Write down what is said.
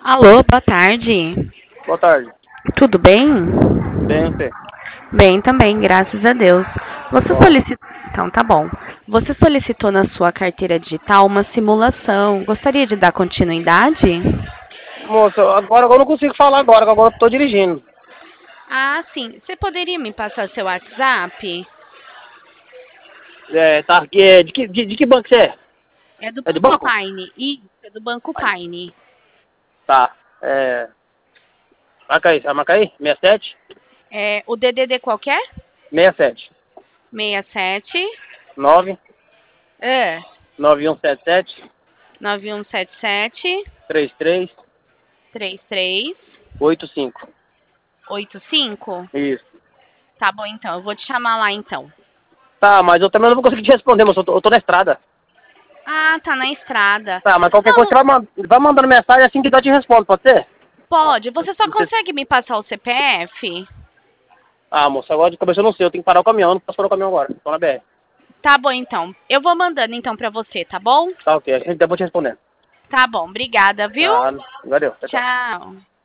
Alô, boa tarde. Boa tarde. Tudo bem? Bem, você? Bem também, graças a Deus. Você Bom. solicitou. Então, tá bom. Você solicitou na sua carteira digital uma simulação. Gostaria de dar continuidade? Moça, agora eu não consigo falar agora, que agora eu tô dirigindo. Ah, sim. Você poderia me passar seu WhatsApp? Tá aqui, de que banco você é? É do É de Banco banco? Paine. Isso, é do Banco Paine. Tá. Marca aí, vai marcar aí? 67? É, o DDD qualquer? 67. 67 9, é, 9177, 9177 33, 33 85. 85. Isso. Tá bom, então. Eu vou te chamar lá, então. Tá, mas eu também não vou conseguir te responder, moça, eu tô na estrada. Ah, tá na estrada. Tá, mas qualquer coisa Não, você vai mandando mensagem assim que eu te respondo, pode ser? pode. Você só Não sei se- consegue me passar o CPF? Ah, moça, agora de cabeça eu não sei, eu tenho que parar o caminhão, não posso parar o caminhão agora, tô na BR. Tá bom, então. Eu vou mandando, então, pra você, tá bom? Tá ok, a gente depois te respondendo. Tá bom. Obrigada, viu? Ah, valeu, tchau, tchau. Tchau.